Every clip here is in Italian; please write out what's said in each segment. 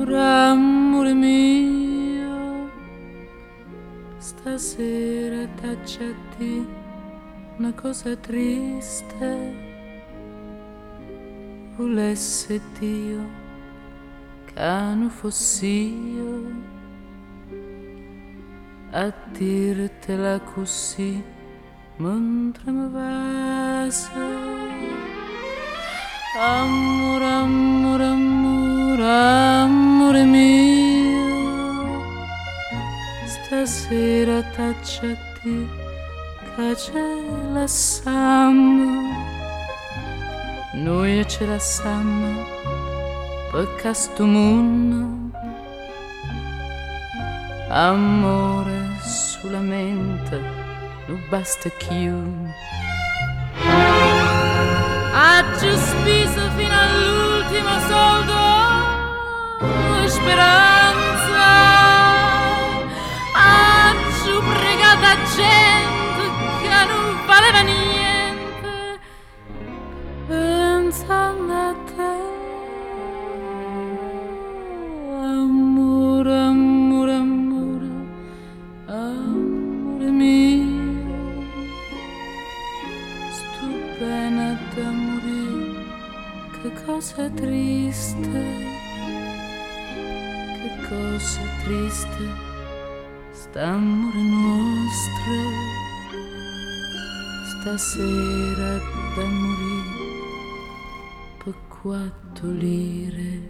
amore mio, stasera t'accetti una cosa triste. Volesse Dio che non fossi io a dirtela così mentre mi vasa. Amore, amore, amore, amore mio, stasera t'accetti che ce la siamo. Noi ce la siamo perché sto mondo amore solamente non basta più. Ha già speso fino all'ultimo soldo speranza, ha già pregata gente che non valeva niente, pensando a te. Amore, amore, amore, amore mio, sto bene da morire, che cosa triste, che cosa triste, st'amore nostro, stasera da morire, per 4 lire.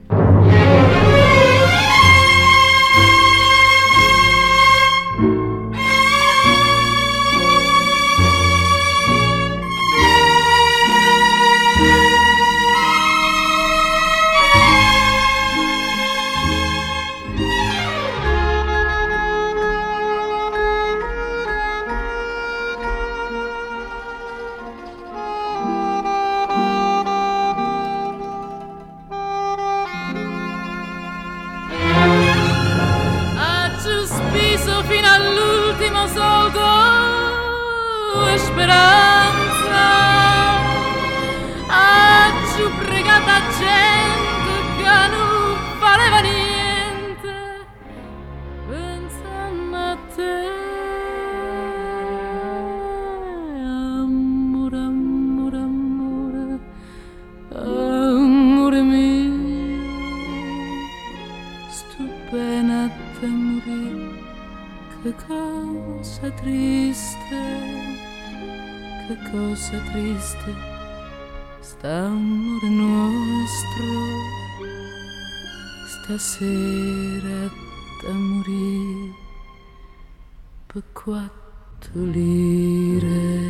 Fino all'ultimo soldo e speranza, ha giù pregata gente che non valeva niente, pensando a te. Amore, amore, amore, amore mio, sto bene a te morire. Che cosa triste, che cosa triste, st'amore nostro, stasera da morire per 4 lire.